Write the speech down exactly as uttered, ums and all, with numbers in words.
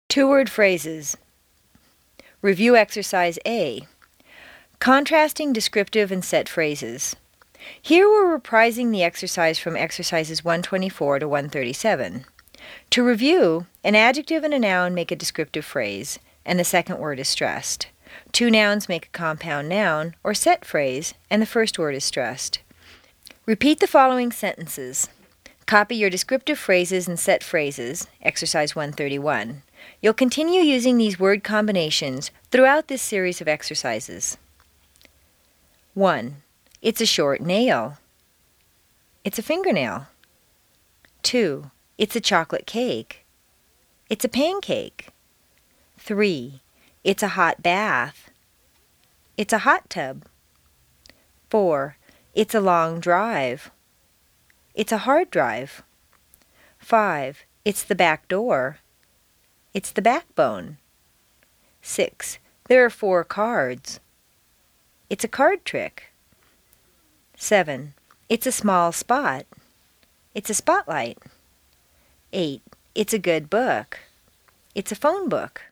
Two-word phrases. Review exercise A. Contrasting descriptive and set phrases. Here we're reprising the exercise from exercises one twenty-four to one thirty-seven. To review, an adjective and a noun make a descriptive phrase, and the second word is stressed. Two nouns make a compound noun, or set phrase, and the first word is stressed. Repeat the following sentences. Copy your descriptive phrases and set phrases, exercise one thirty-one. You'll continue using these word combinations throughout this series of exercises. one. It's a short nail. It's a fingernail. two. It's a chocolate cake. It's a pancake. three. It's a hot bath. It's a hot tub. four. It's a long drive. It's a hard drive. five. It's the back door. It's the backbone. six. There are four cards. It's a card trick. seven. It's a small spot. It's a spotlight. eight. It's a good book. It's a phone book.